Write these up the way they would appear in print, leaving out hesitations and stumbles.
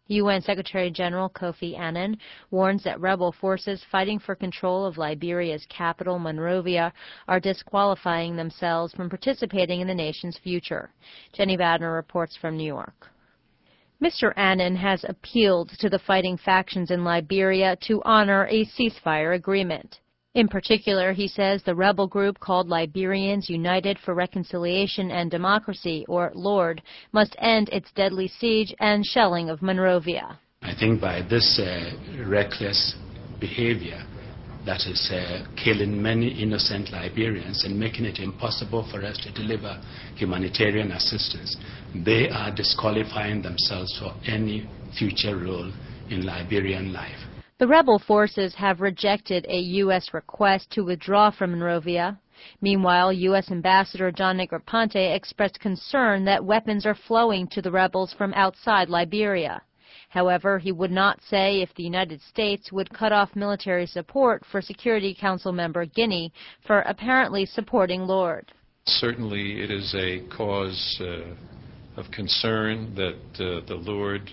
UN Secretary General Kofi Annan warns that rebel forces fighting for control of Liberia's capital, Monrovia, are disqualifying themselves from participating in the nation's future. Jenny Badner reports from New York. Mr. Annan has appealed to the fighting factions in Liberia to honor a ceasefire agreement. In particular, he says the rebel group called Liberians United for Reconciliation and Democracy, or LORD, must end its deadly siege and shelling of Monrovia. I think by this reckless behavior that is killing many innocent Liberians and making it impossible for us to deliver humanitarian assistance, they are disqualifying themselves for any future role in Liberian life. The rebel forces have rejected a U.S. request to withdraw from Monrovia. Meanwhile, U.S. Ambassador John Negroponte expressed concern that weapons are flowing to the rebels from outside Liberia. However, he would not say if the United States would cut off military support for Security Council member Guinea for apparently supporting LORD. Certainly, it is a cause of concern that the LORD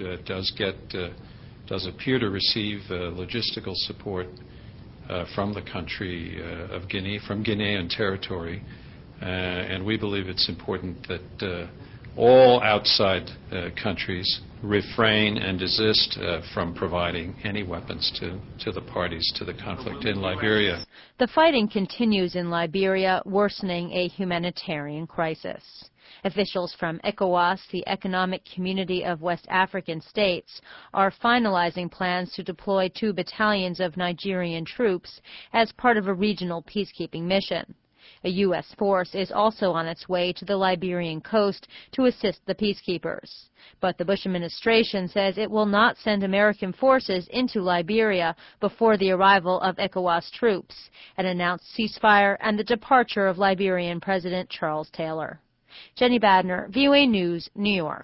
does appear to receive logistical support from the country of Guinea, from Guinean territory, and we believe it's important that all outside countries refrain and desist from providing any weapons to the parties to the conflict in Liberia. The fighting continues in Liberia, worsening a humanitarian crisis. Officials from ECOWAS, the Economic Community of West African States, are finalizing plans to deploy 2 battalions of Nigerian troops as part of a regional peacekeeping mission. A U.S. force is also on its way to the Liberian coast to assist the peacekeepers. But the Bush administration says it will not send American forces into Liberia before the arrival of ECOWAS troops, an announced ceasefire, and the departure of Liberian President Charles Taylor. Jenny Badner, VOA News, New York.